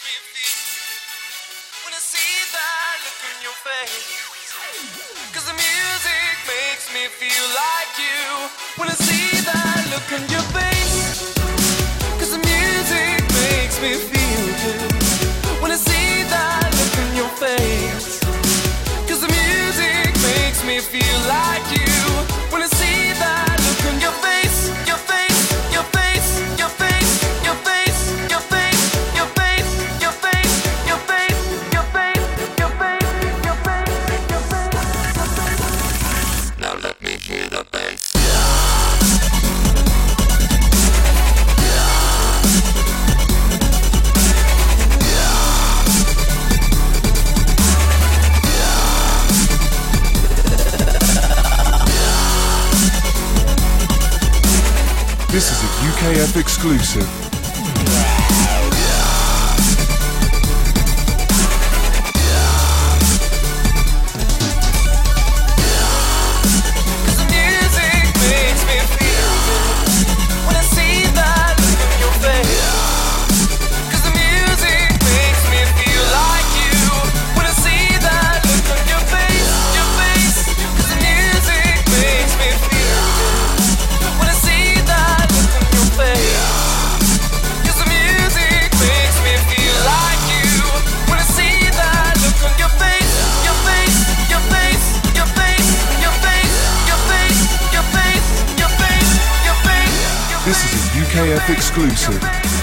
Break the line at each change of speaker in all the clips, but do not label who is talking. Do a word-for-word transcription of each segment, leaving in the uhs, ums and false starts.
me feel when I see that look on your face. Cause the music makes me feel like you when I see that look on your face. Cause the music makes me feel good when I see that look on your face. Cause the music makes me feel like you when I see that look on your face. Your face, your face, your face, your face, your face, your face, your face, your face, your face, your face, your face, your face. Now let me hear the bass.
This is a U K F exclusive. This is a U K F exclusive.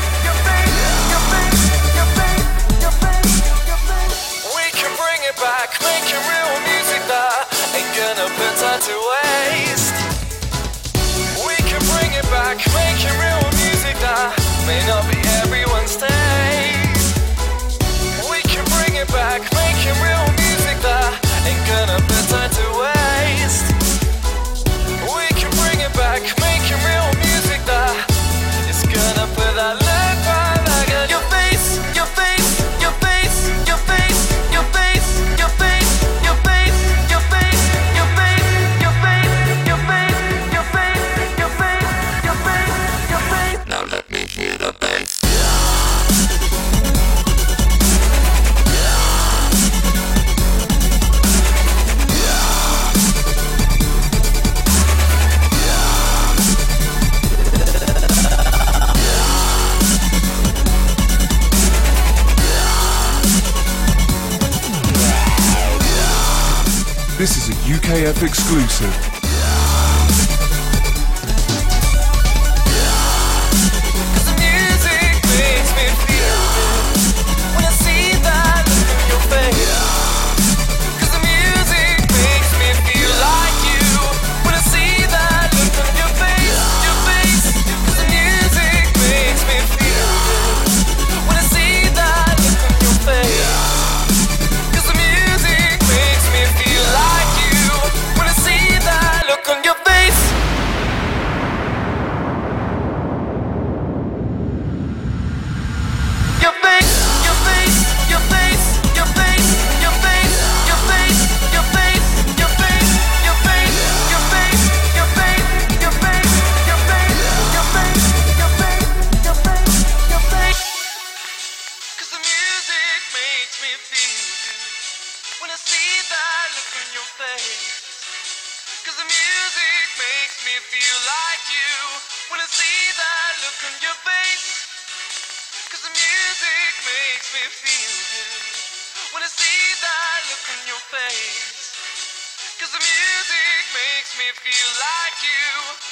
We can bring it back, making real music that ain't gonna put time to waste. We can bring it back, making real music that may not be everyone's taste. We can bring it back, making real music that ain't gonna put time to waste. We can bring it back, making real music that is gonna put that look right back at your face, your face, your face, your face, your face, your face, your face, your face, your face, your face, your face, your face, your face, your face, your face. Now let me hear the bass.
This is a U K F exclusive. Cause the music makes me feel like you when I see that look on your face. Cause the music makes me feel good when I see that look on your face. Cause the music makes me feel like you